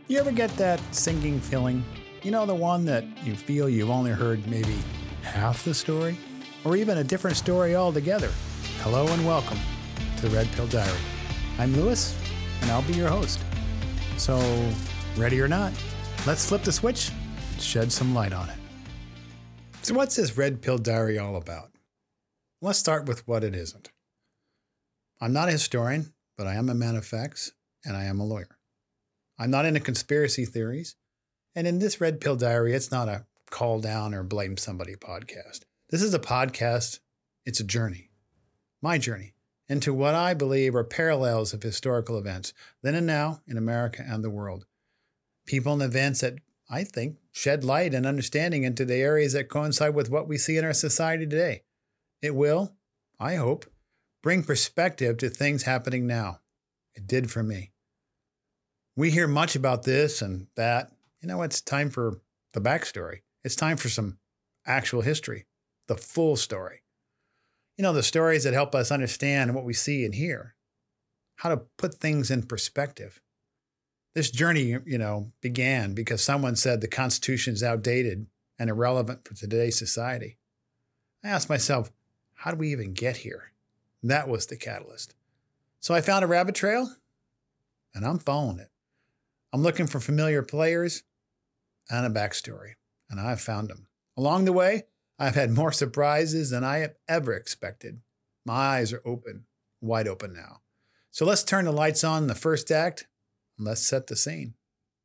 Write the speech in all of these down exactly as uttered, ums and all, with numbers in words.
You ever get that sinking feeling? You know, the one that you feel you've only heard maybe half the story? Or even a different story altogether? Hello and welcome to the Red Pill Diary. I'm Lewis, and I'll be your host. So, ready or not, let's flip the switch and shed some light on it. So what's this Red Pill Diary all about? Let's start with what it isn't. I'm not a historian, but I am a man of facts, and I am a lawyer. I'm not into conspiracy theories, and in this Red Pill Diary, it's not a call down or blame somebody podcast. This is a podcast, it's a journey, my journey, into what I believe are parallels of historical events, then and now in America and the world. People and events that I think shed light and understanding into the areas that coincide with what we see in our society today. It will, I hope, bring perspective to things happening now. It did for me. We hear much about this and that. You know, it's time for the backstory. It's time for some actual history, the full story. You know, the stories that help us understand what we see and hear, how to put things in perspective. This journey, you know, began because someone said the Constitution is outdated and irrelevant for today's society. I asked myself, how did we even get here? That was the catalyst. So I found a rabbit trail, and I'm following it. I'm looking for familiar players and a backstory, and I've found them. Along the way, I've had more surprises than I have ever expected. My eyes are open, wide open now. So let's turn the lights on in the first act, and let's set the scene.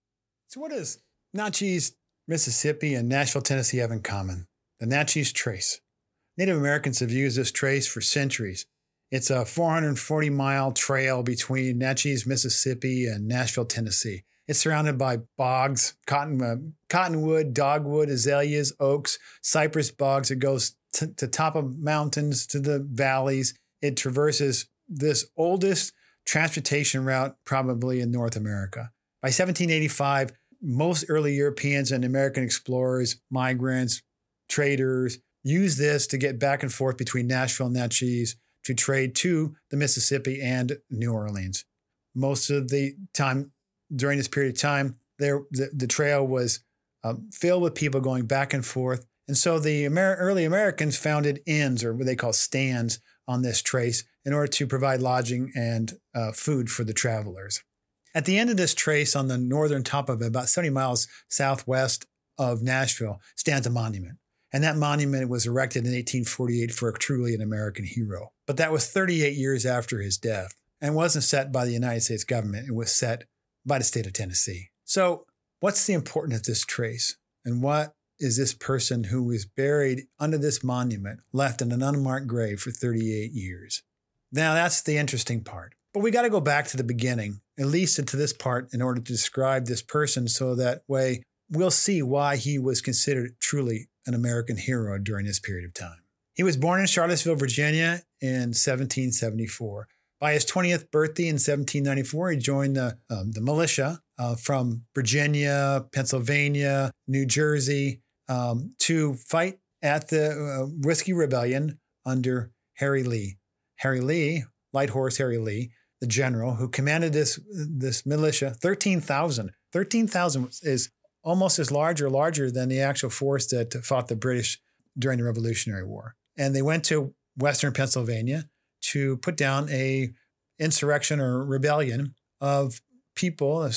So what does Natchez, Mississippi, and Nashville, Tennessee have in common? The Natchez Trace. Native Americans have used this trace for centuries. It's a four hundred forty mile trail between Natchez, Mississippi, and Nashville, Tennessee. It's surrounded by bogs, cotton, uh, cottonwood, dogwood, azaleas, oaks, cypress bogs. It goes t- to top of mountains, to the valleys. It traverses this oldest transportation route probably in North America. By seventeen eighty-five, most early Europeans and American explorers, migrants, traders, used this to get back and forth between Nashville and Natchez to trade to the Mississippi and New Orleans. Most of the time, during this period of time, there the, the trail was uh, filled with people going back and forth. And so the Amer- early Americans founded inns, or what they call stands, on this trace in order to provide lodging and uh, food for the travelers. At the end of this trace, on the northern top of it, about seventy miles southwest of Nashville, stands a monument. And that monument was erected in eighteen forty-eight for a truly an American hero. But that was thirty-eight years after his death, and wasn't set by the United States government. It was set by the state of Tennessee. So what's the importance of this trace? And what is this person who is buried under this monument left in an unmarked grave for thirty-eight years? Now that's the interesting part. But we got to go back to the beginning, at least into this part, in order to describe this person, so that way we'll see why he was considered truly an American hero during this period of time. He was born in Charlottesville, Virginia in seventeen seventy-four. By his twentieth birthday in seventeen ninety-four, he joined the, um, the militia uh, from Virginia, Pennsylvania, New Jersey um, to fight at the uh, Whiskey Rebellion under Harry Lee. Harry Lee, Light Horse Harry Lee, the general who commanded this, this militia, thirteen thousand. thirteen thousand is almost as large or larger than the actual force that fought the British during the Revolutionary War. And they went to Western Pennsylvania to put down a insurrection or rebellion of people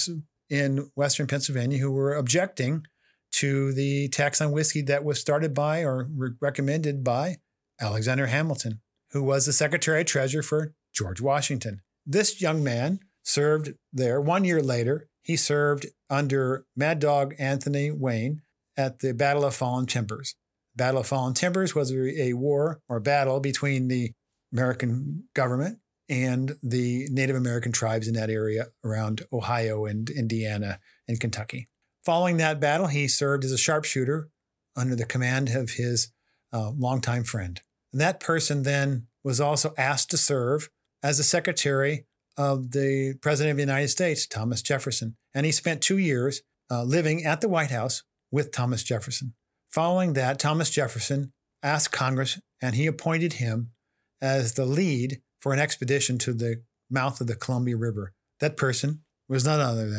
in Western Pennsylvania who were objecting to the tax on whiskey that was started by or re- recommended by Alexander Hamilton, who was the Secretary of Treasury for George Washington. This young man served there. One year later, he served under Mad Dog Anthony Wayne at the Battle of Fallen Timbers. Battle of Fallen Timbers was a, a war or battle between the American government and the Native American tribes in that area around Ohio and Indiana and Kentucky. Following that battle, he served as a sharpshooter under the command of his uh, longtime friend. And that person then was also asked to serve as the secretary of the President of the United States, Thomas Jefferson. And he spent two years uh, living at the White House with Thomas Jefferson. Following that, Thomas Jefferson asked Congress, and he appointed him as the lead for an expedition to the mouth of the Columbia River. That person was none other than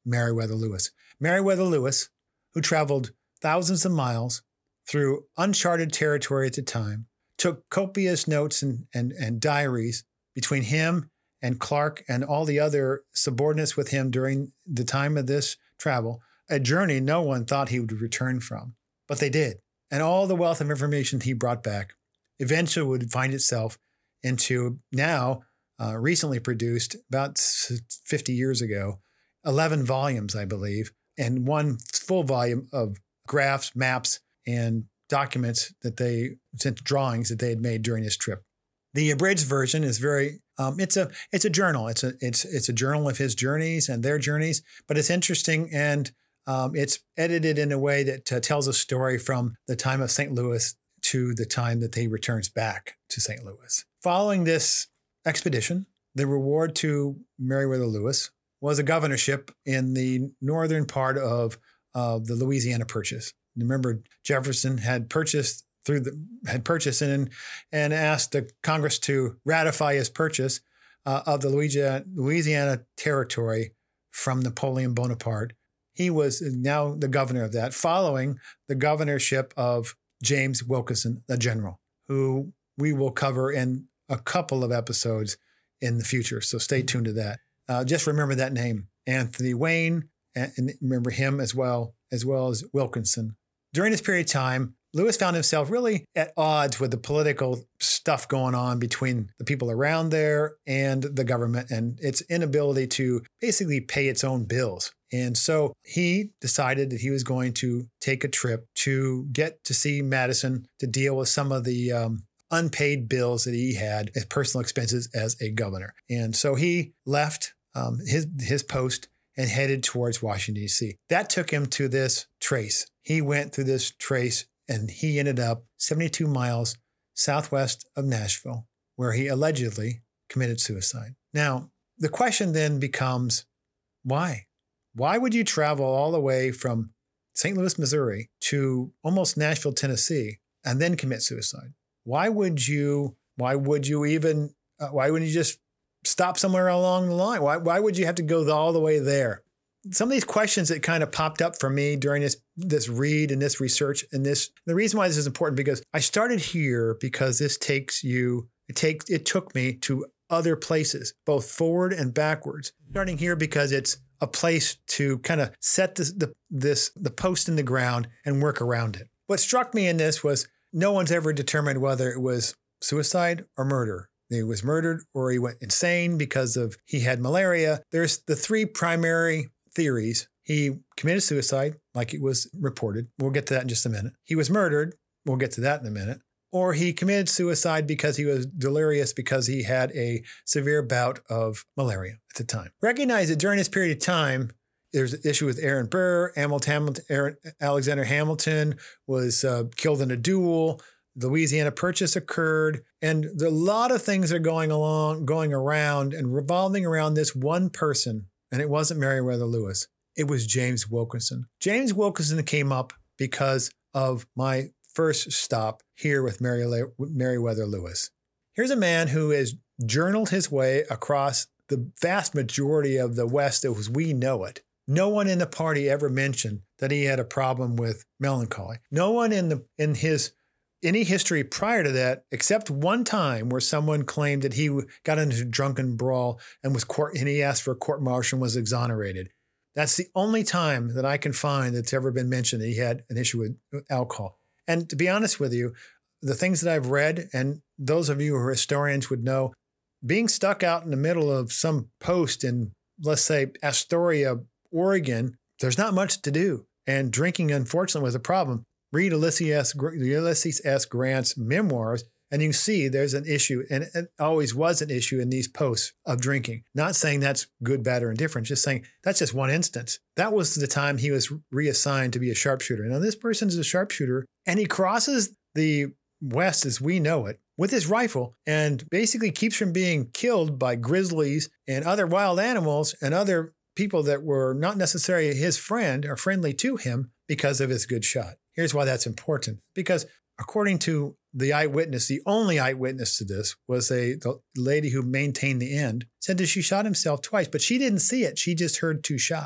Meriwether Lewis. Meriwether Lewis, who traveled thousands of miles through uncharted territory at the time, took copious notes and, and, and diaries between him and Clark and all the other subordinates with him during the time of this travel, a journey no one thought he would return from. But they did. And all the wealth of information he brought back eventually would find itself into now uh, recently produced about fifty years ago, eleven volumes, I believe, and one full volume of graphs, maps, and documents that they sent, drawings that they had made during this trip. The abridged version is very, um, it's a it's a journal. It's a it's it's a journal of his journeys and their journeys, but it's interesting and um, it's edited in a way that uh, tells a story from the time of Saint Louis to the time that he returns back to Saint Louis. Following this expedition, the reward to Meriwether Lewis was a governorship in the northern part of uh, the Louisiana Purchase. Remember, Jefferson had purchased through the had purchased and and asked the Congress to ratify his purchase uh, of the Louisiana, Louisiana Territory from Napoleon Bonaparte. He was now the governor of that, following the governorship of James Wilkinson, the general, who we will cover in a couple of episodes in the future. So stay tuned to that. Uh, just remember that name, Anthony Wayne, and remember him as well, as well as Wilkinson. During this period of time, Lewis found himself really at odds with the political stuff going on between the people around there and the government and its inability to basically pay its own bills. And so he decided that he was going to take a trip to get to see Madison to deal with some of the um, unpaid bills that he had as personal expenses as a governor. And so he left um, his, his post and headed towards Washington, D C. That took him to this trace. He went through this trace and he ended up seventy-two miles southwest of Nashville, where he allegedly committed suicide. Now, the question then becomes, why? Why would you travel all the way from Saint Louis, Missouri to almost Nashville, Tennessee, and then commit suicide? Why would you, why would you even, uh, why wouldn't you just stop somewhere along the line? Why, why would you have to go all the way there? Some of these questions that kind of popped up for me during this this read and this research and this, the reason why this is important, because I started here because this takes you, it takes, it took me to other places, both forward and backwards. Starting here because it's a place to kind of set this, the, this, the post in the ground and work around it. What struck me in this was no one's ever determined whether it was suicide or murder. He was murdered or he went insane because of, he had malaria. There's the three primary theories. He committed suicide, like it was reported. We'll get to that in just a minute. He was murdered. We'll get to that in a minute. Or he committed suicide because he was delirious because he had a severe bout of malaria at the time. Recognize that during this period of time, there's an issue with Aaron Burr. Hamilton, Aaron, Alexander Hamilton was uh, killed in a duel. The Louisiana Purchase occurred. And there are a lot of things that are going along, going around and revolving around this one person. And it wasn't Meriwether Lewis. It was James Wilkinson. James Wilkinson came up because of my first stop here with Meriwether Lewis. Here's a man who has journaled his way across the vast majority of the West as we know it. No one in the party ever mentioned that he had a problem with melancholy. No one in the in his any history prior to that, except one time where someone claimed that he got into a drunken brawl and was court and he asked for a court martial and was exonerated. That's the only time that I can find that's ever been mentioned that he had an issue with alcohol. And to be honest with you, the things that I've read, and those of you who are historians would know, being stuck out in the middle of some post in, let's say, Astoria, Oregon, there's not much to do. And drinking, unfortunately, was a problem. Read Ulysses S. Ulysses S. Grant's memoirs, and you can see there's an issue, and it always was an issue in these posts of drinking. Not saying that's good, bad, or indifferent, just saying that's just one instance. That was the time he was reassigned to be a sharpshooter. Now, this person is a sharpshooter, and he crosses the West as we know it with his rifle and basically keeps from being killed by grizzlies and other wild animals and other people that were not necessarily his friend or friendly to him because of his good shot. Here's why that's important. Because according to the eyewitness, the only eyewitness to this was a the lady who maintained the end, said that she shot himself twice, but she didn't see it. She just heard two shots.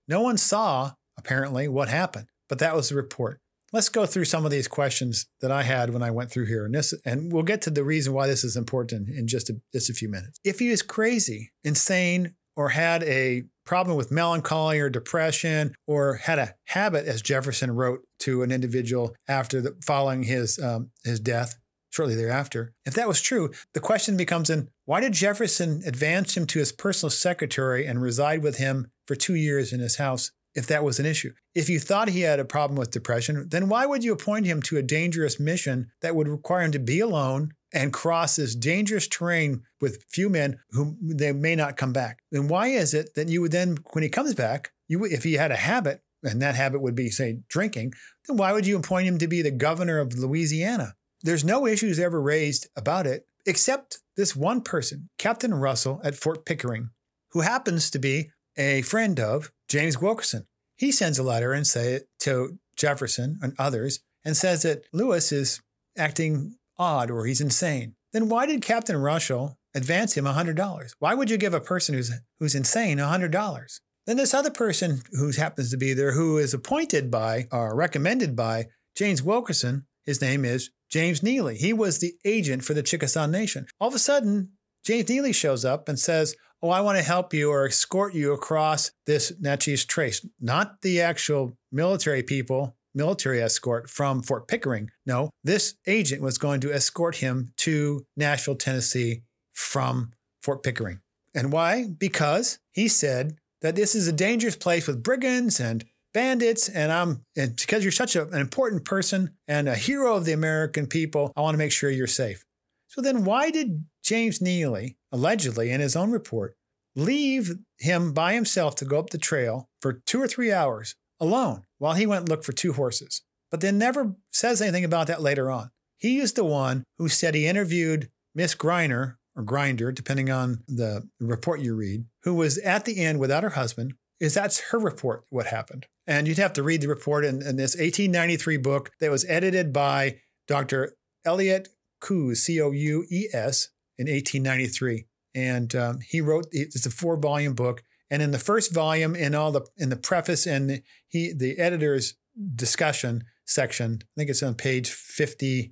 No one saw, apparently, what happened, but that was the report. Let's go through some of these questions that I had when I went through here, and this, and we'll get to the reason why this is important in just a, just a few minutes. If he is crazy, insane, or had a problem with melancholy or depression, or had a habit, as Jefferson wrote to an individual after the, following his um, his death, shortly thereafter, if that was true, the question becomes then, why did Jefferson advance him to his personal secretary and reside with him for two years in his house if that was an issue? If you thought he had a problem with depression, then why would you appoint him to a dangerous mission that would require him to be alone and cross this dangerous terrain with few men whom they may not come back? Then why is it that you would then, when he comes back, you if he had a habit, and that habit would be, say, drinking, then why would you appoint him to be the governor of Louisiana? There's no issues ever raised about it, except this one person, Captain Russell at Fort Pickering, who happens to be a friend of James Wilkerson. He sends a letter and say to Jefferson and others and says that Lewis is acting odd or he's insane. Then why did Captain Russell advance him one hundred dollars? Why would you give a person who's who's insane one hundred dollars? Then this other person who happens to be there, who is appointed by or recommended by James Wilkerson, his name is James Neely. He was the agent for the Chickasaw Nation. All of a sudden, James Neely shows up and says, oh, I want to help you or escort you across this Natchez Trace. Not the actual military people, military escort from Fort Pickering. No, this agent was going to escort him to Nashville, Tennessee from Fort Pickering. And why? Because he said that this is a dangerous place with brigands and bandits, and I'm and because you're such a, an important person and a hero of the American people, I want to make sure you're safe. So then why did James Neely, allegedly in his own report, leave him by himself to go up the trail for two or three hours alone while he went and looked for two horses, but then never says anything about that later on? He is the one who said he interviewed Miss Griner, or Grinder, depending on the report you read, who was at the inn without her husband. Is that's her report, what happened. And you'd have to read the report in, in this eighteen ninety-three book that was edited by Doctor Elliot Coues, C O U E S, in eighteen ninety-three. And um, he wrote, it's a four volume book. And in the first volume, in all the, in the preface and he, the editor's discussion section, I think it's on page fifty,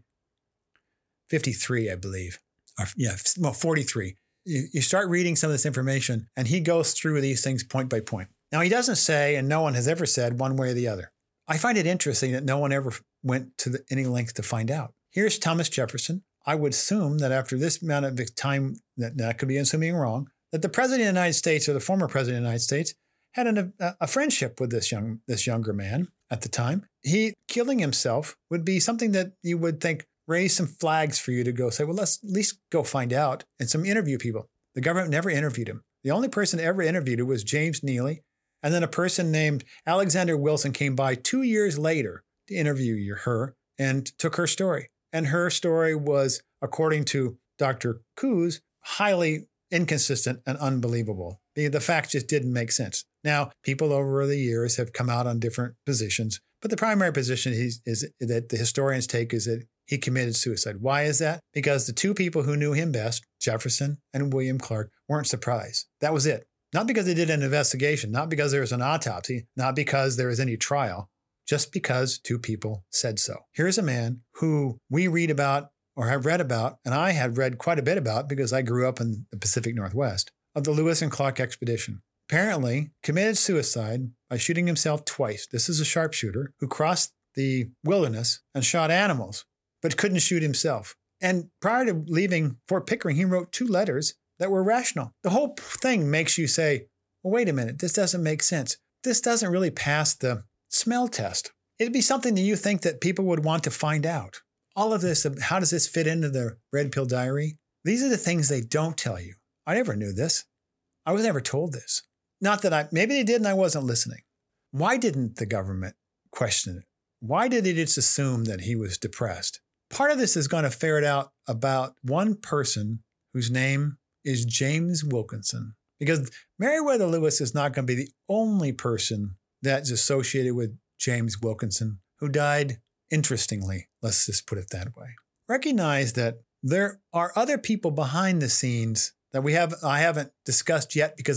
fifty-three, I believe. Or, yeah, well, forty-three. You, you start reading some of this information and he goes through these things point by point. Now, he doesn't say, and no one has ever said one way or the other. I find it interesting that no one ever went to the, any length to find out. Here's Thomas Jefferson. I would assume that after this amount of time, that, that could be assuming wrong, that the president of the United States or the former president of the United States had an, a, a friendship with this young, this younger man at the time. He killing himself would be something that you would think raise some flags for you to go say, well, let's at least go find out and some interview people. The government never interviewed him. The only person ever interviewed was James Neely. And then a person named Alexander Wilson came by two years later to interview her and took her story. And her story was, according to Doctor Coues, highly inconsistent and unbelievable. The, the facts just didn't make sense. Now, people over the years have come out on different positions, but the primary position is, is that the historians take is that he committed suicide. Why is that? Because the two people who knew him best, Jefferson and William Clark, weren't surprised. That was it. Not because they did an investigation, not because there was an autopsy, not because there was any trial, just because two people said so. Here's a man who we read about or have read about, and I had read quite a bit about because I grew up in the Pacific Northwest, of the Lewis and Clark expedition. Apparently committed suicide by shooting himself twice. This is a sharpshooter who crossed the wilderness and shot animals, but couldn't shoot himself. And prior to leaving Fort Pickering, he wrote two letters that were rational. The whole thing makes you say, well, wait a minute, this doesn't make sense. This doesn't really pass the smell test. It'd be something that you think that people would want to find out. All of this, how does this fit into the Red Pill Diary? These are the things they don't tell you. I never knew this. I was never told this. Not that I, maybe they did and I wasn't listening. Why didn't the government question it? Why did they just assume that he was depressed? Part of this is going to ferret out about one person whose name is James Wilkinson, because Meriwether Lewis is not going to be the only person that's associated with James Wilkinson, who died interestingly. Let's just put it that way. Recognize that there are other people behind the scenes that we have I haven't discussed yet because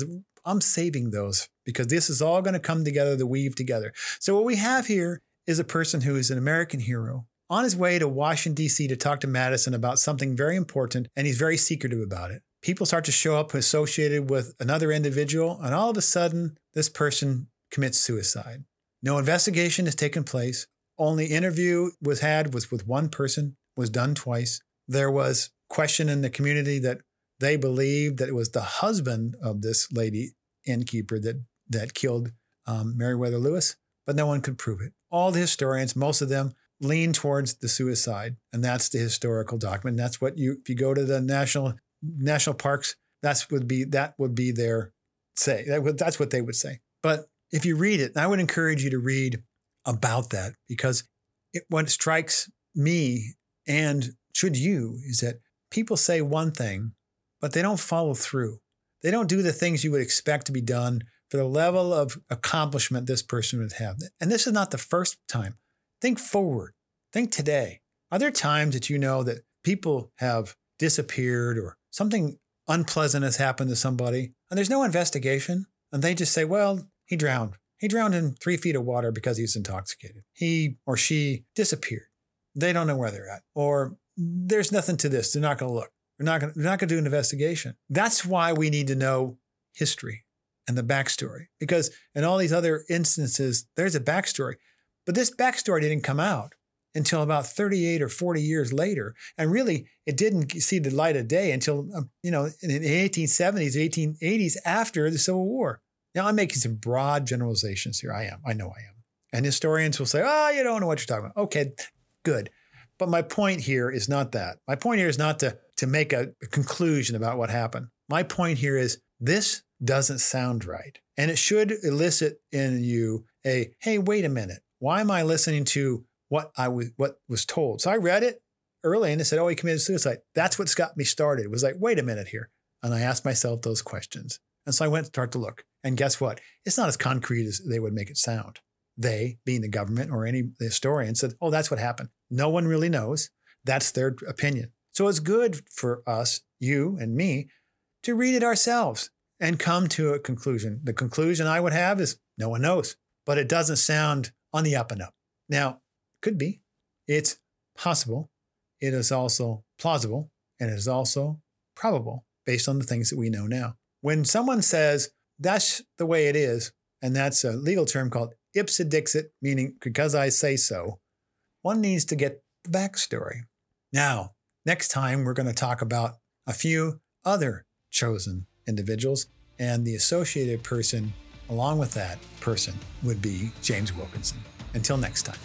I'm saving those because this is all going to come together to weave together. So what we have here is a person who is an American hero on his way to Washington, D C to talk to Madison about something very important, and he's very secretive about it. People start to show up associated with another individual, and all of a sudden, this person commits suicide. No investigation has taken place. Only interview was had was with one person, was done twice. There was question in the community that they believed that it was the husband of this lady innkeeper that, that killed um, Meriwether Lewis, but no one could prove it. All the historians, most of them, lean towards the suicide, and that's the historical document. That's what you, if you go to the national national parks, that's would be that would be their say. That would, that's what they would say. But if you read it, I would encourage you to read about that, because it, what strikes me, and should you, is that people say one thing, but they don't follow through. They don't do the things you would expect to be done for the level of accomplishment this person would have. And this is not the first time. Think forward. Think today. Are there times that you know that people have disappeared or something unpleasant has happened to somebody and there's no investigation, and they just say, well, he drowned. He drowned in three feet of water because he was intoxicated. He or she disappeared. They don't know where they're at. Or there's nothing to this. They're not going to look. They're not going to, they're not going to do an investigation. That's why we need to know history and the backstory, because in all these other instances, there's a backstory. But this backstory didn't come out until about thirty-eight or forty years later. And really, it didn't see the light of day until, you know, in the eighteen seventies, eighteen eighties, after the Civil War. Now, I'm making some broad generalizations here. I am. I know I am. And historians will say, oh, you don't know what you're talking about. Okay, good. But my point here is not that. My point here is not to, to make a, a conclusion about what happened. My point here is this doesn't sound right. And it should elicit in you a, hey, wait a minute. Why am I listening to what I was what was told? So I read it early and it said, oh, he committed suicide. That's what's got me started. It was like, wait a minute here. And I asked myself those questions. And so I went to start to look. And guess what? It's not as concrete as they would make it sound. They, being the government or any historian, said, oh, that's what happened. No one really knows. That's their opinion. So it's good for us, you and me, to read it ourselves and come to a conclusion. The conclusion I would have is no one knows, but it doesn't sound on the up and up. Now, could be. It's possible. It is also plausible, and it is also probable based on the things that we know now. When someone says that's the way it is, and that's a legal term called ipse dixit, meaning because I say so, one needs to get the backstory. Now, next time we're going to talk about a few other chosen individuals, and the associated person along with that person would be James Wilkinson. Until next time.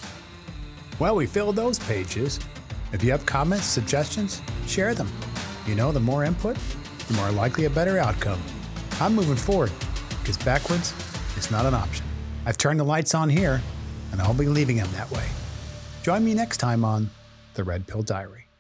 Well, we filled those pages. If you have comments, suggestions, share them. You know, the more input, the more likely a better outcome. I'm moving forward because backwards is not an option. I've turned the lights on here, and I'll be leaving them that way. Join me next time on The Red Pill Diary.